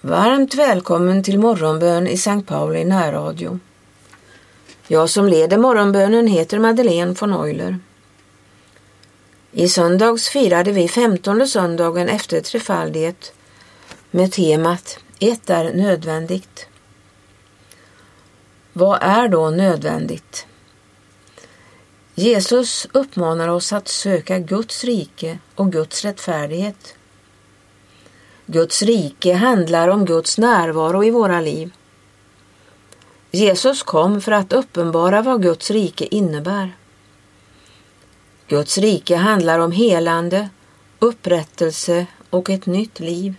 Varmt välkommen till morgonbön i Sankt Pauli närradio. Jag som leder morgonbönen heter Madeleine von Euler. I söndags firade vi 15:e söndagen efter trefaldighet med temat Ett är nödvändigt. Vad är då nödvändigt? Jesus uppmanar oss att söka Guds rike och Guds rättfärdighet. Guds rike handlar om Guds närvaro i våra liv. Jesus kom för att uppenbara vad Guds rike innebär. Guds rike handlar om helande, upprättelse och ett nytt liv.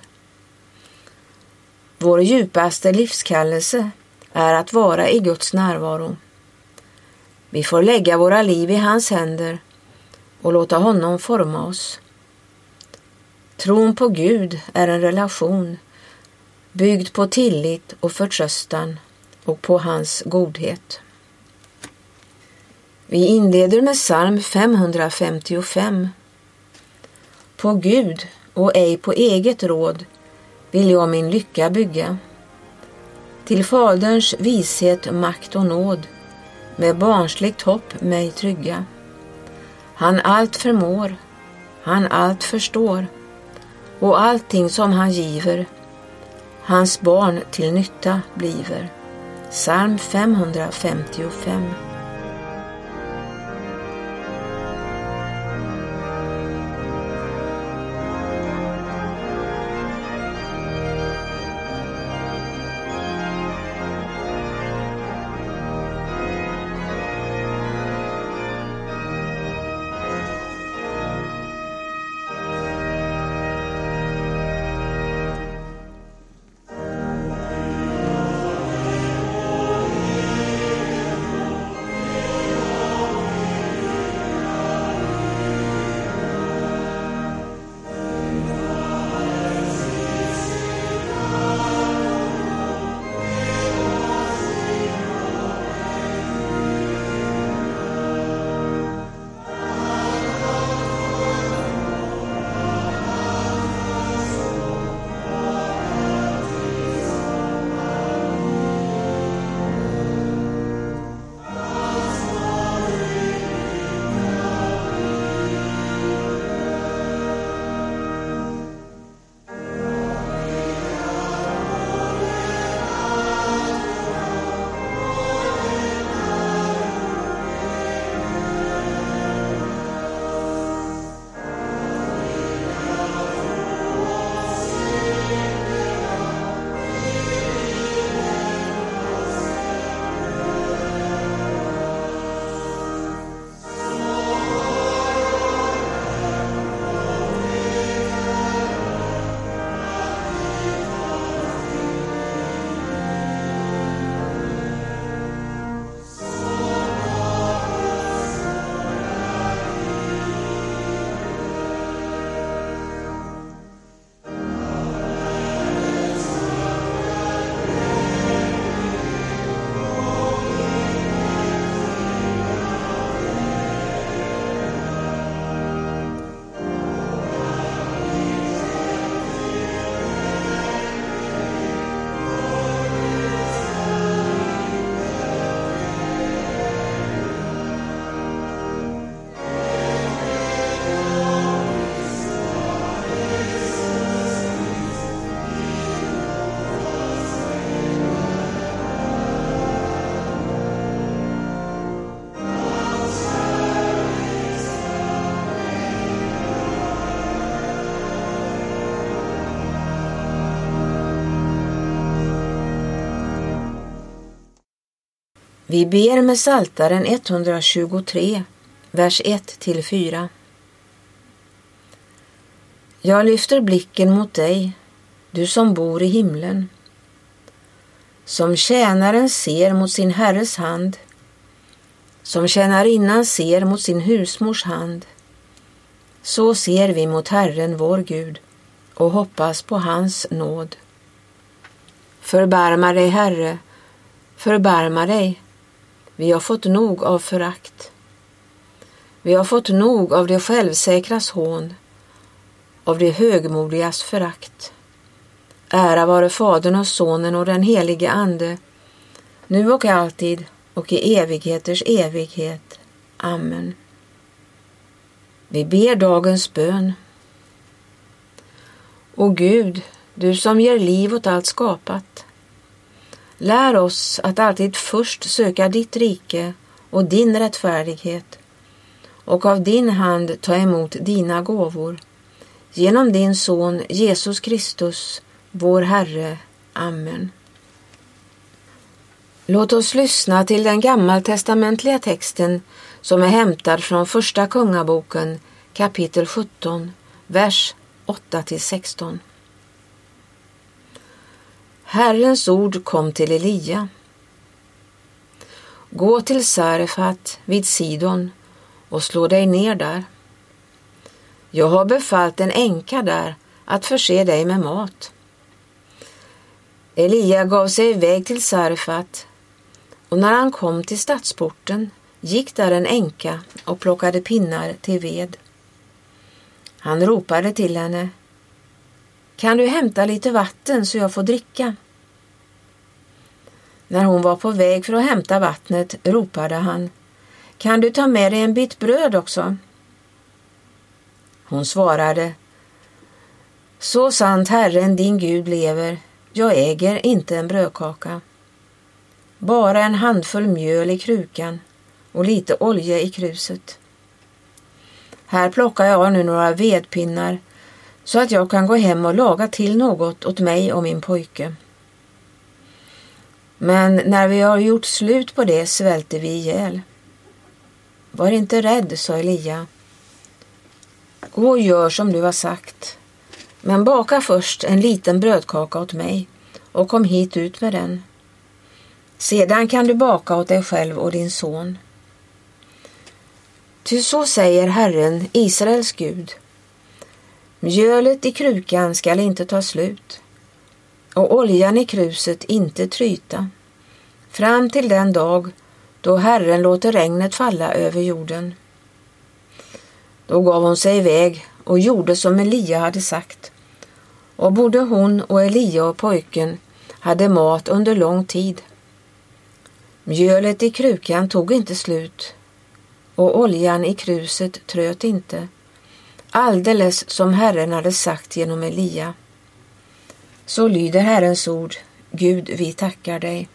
Vår djupaste livskallelse är att vara i Guds närvaro. Vi får lägga våra liv i hans händer och låta honom forma oss. Tron på Gud är en relation byggd på tillit och förtröstan och på hans godhet. Vi inleder med psalm 555. På Gud och ej på eget råd vill jag min lycka bygga. Till faderns vishet, makt och nåd med barnsligt hopp mig trygga. Han allt förmår, han allt förstår, och allting som han giver, hans barn till nytta bliver. Psalm 555. Vi ber med Psaltaren 123, vers 1-4. Jag lyfter blicken mot dig, du som bor i himlen. Som tjänaren ser mot sin herres hand, som tjänarinnan ser mot sin husmors hand, så ser vi mot Herren vår Gud och hoppas på hans nåd. Förbarma dig, Herre, förbarma dig. Vi har fått nog av förakt. Vi har fått nog av det självsäkras hån, av det högmodigas förakt. Ära vare Fadern och Sonen och den helige Ande, nu och alltid och i evigheters evighet. Amen. Vi ber dagens bön. O Gud, du som ger liv åt allt skapat, lär oss att alltid först söka ditt rike och din rättfärdighet och av din hand ta emot dina gåvor. Genom din son Jesus Kristus, vår Herre. Amen. Låt oss lyssna till den gammaltestamentliga texten som är hämtad från Första Kungaboken, kapitel 17, vers 8-16. Herrens ord kom till Elia. Gå till Sarefat vid Sidon och slå dig ner där. Jag har befallt en änka där att förse dig med mat. Elia gav sig iväg till Sarefat, och när han kom till stadsporten gick där en änka och plockade pinnar till ved. Han ropade till henne: kan du hämta lite vatten så jag får dricka? När hon var på väg för att hämta vattnet ropade han: kan du ta med dig en bit bröd också? Hon svarade: så sant Herren din Gud lever, jag äger inte en brödkaka. Bara en handfull mjöl i krukan och lite olja i kruset. Här plockar jag nu några vedpinnar så att jag kan gå hem och laga till något åt mig och min pojke. Men när vi har gjort slut på det svälter vi ihjäl. Var inte rädd, sa Elia. Gå och gör som du har sagt, men baka först en liten brödkaka åt mig och kom hit ut med den. Sedan kan du baka åt dig själv och din son. Ty så säger Herren, Israels Gud: mjölet i krukan skall inte ta slut och oljan i kruset inte tryta, fram till den dag då Herren låter regnet falla över jorden. Då gav hon sig iväg och gjorde som Elia hade sagt, och både hon och Elia och pojken hade mat under lång tid. Mjölet i krukan tog inte slut och oljan i kruset tröt inte, alldeles som Herren hade sagt genom Elia. Så lyder Herrens ord. Gud, vi tackar dig.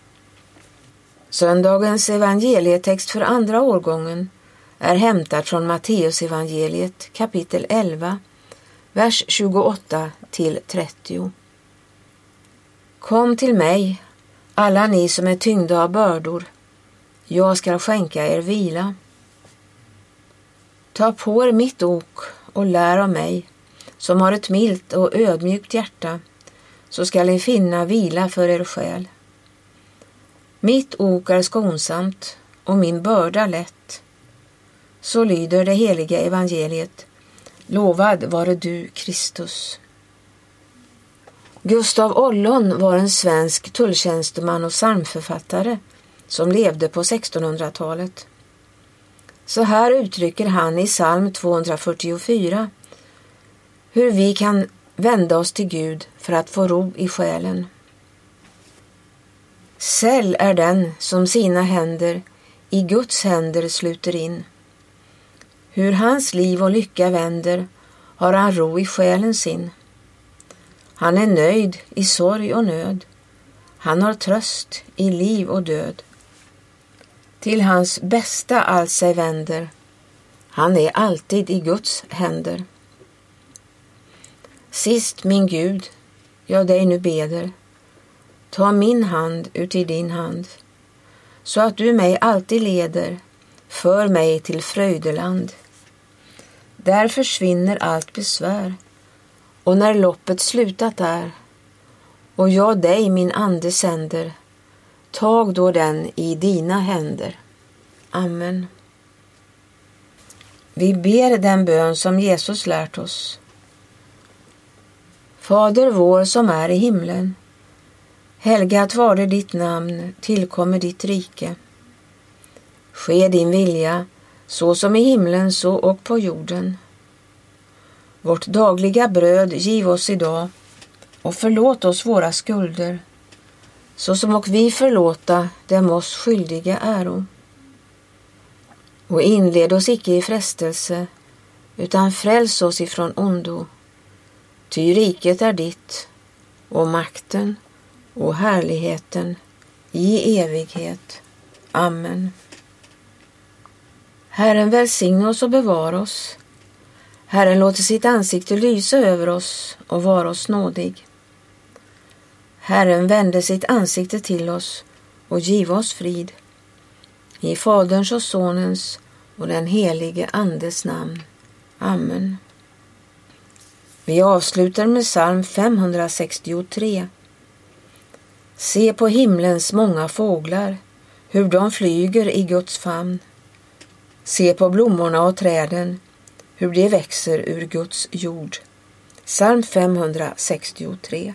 Söndagens evangelietext för andra årgången är hämtad från Matteus evangeliet kapitel 11, vers 28-30. Kom till mig, alla ni som är tyngda av bördor, jag ska skänka er vila. Ta på er mitt ok och lär av mig, som har ett milt och ödmjukt hjärta, så skall ni finna vila för er själ. Mitt ok är skonsamt och min börda lätt. Så lyder det heliga evangeliet. Lovad vare du, Kristus. Gustav Ollon var en svensk tulltjänsteman och psalmförfattare som levde på 1600-talet. Så här uttrycker han i psalm 244 hur vi kan vända oss till Gud för att få ro i själen. Säll är den som sina händer i Guds händer sluter in. Hur hans liv och lycka vänder har han ro i själen sin. Han är nöjd i sorg och nöd. Han har tröst i liv och död. Till hans bästa allt sig vänder. Han är alltid i Guds händer. Sist, min Gud, jag dig nu beder, ta min hand ut i din hand, så att du mig alltid leder, för mig till fröjdeland. Där försvinner allt besvär, och när loppet slutat är, och jag dig min ande sänder, tag då den i dina händer. Amen. Vi ber den bön som Jesus lärt oss. Fader vår som är i himlen, helgat varde ditt namn, tillkommer ditt rike. Ske din vilja, så som i himlen så och på jorden. Vårt dagliga bröd giv oss idag, och förlåt oss våra skulder, så som och vi förlåta dem oss skyldiga äro. Och inled oss icke i frestelse, utan fräls oss ifrån ondo. Ty riket är ditt, och makten och härligheten i evighet. Amen. Herren välsigna oss och bevara oss. Herren låter sitt ansikte lysa över oss och vara oss nådig. Herren vände sitt ansikte till oss och giv oss frid. I Faderns och Sonens och den helige Andes namn. Amen. Vi avslutar med psalm 563. Se på himlens många fåglar, hur de flyger i Guds famn. Se på blommorna och träden, hur de växer ur Guds jord. Psalm 563.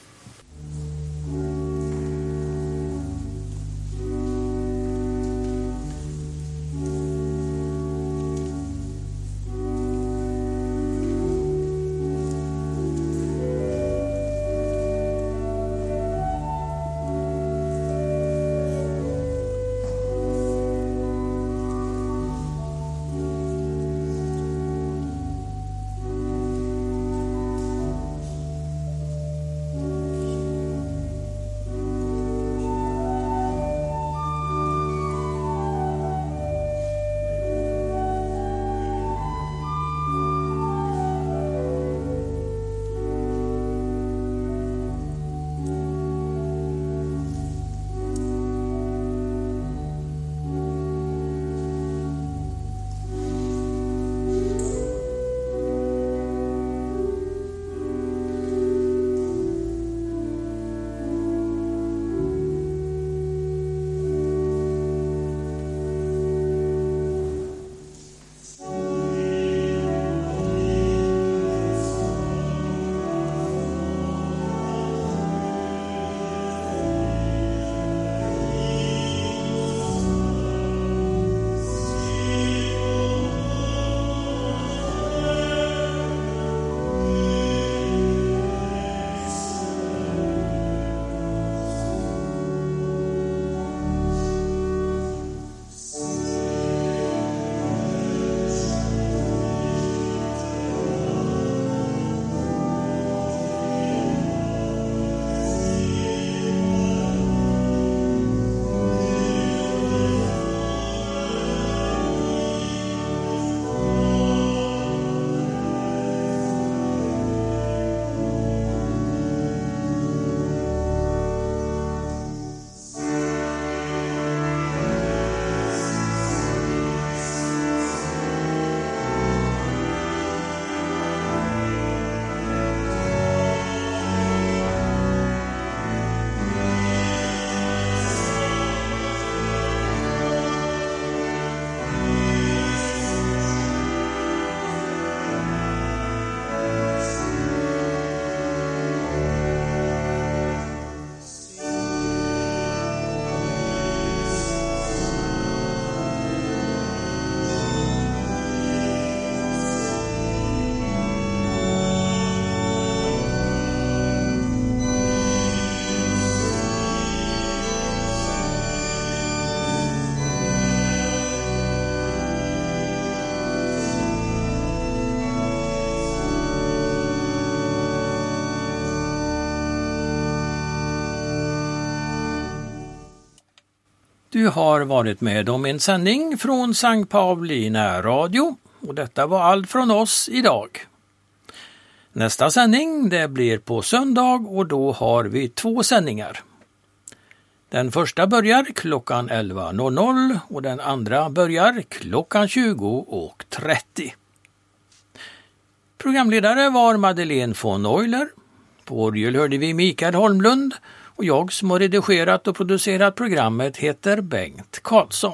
Du har varit med om en sändning från Sankt Pauli närradio och detta var allt från oss idag. Nästa sändning det blir på söndag och då har vi 2 sändningar. Den första börjar klockan 11.00 och den andra börjar klockan 20.30. Programledare var Madeleine von Euler. På orgel hörde vi Mikael Holmlund och jag som har redigerat och producerat programmet heter Bengt Karlsson.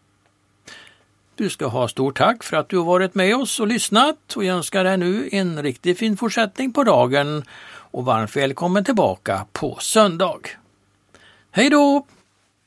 Du ska ha stort tack för att du har varit med oss och lyssnat och jag önskar dig nu en riktigt fin fortsättning på dagen och varmt välkommen tillbaka på söndag. Hej då!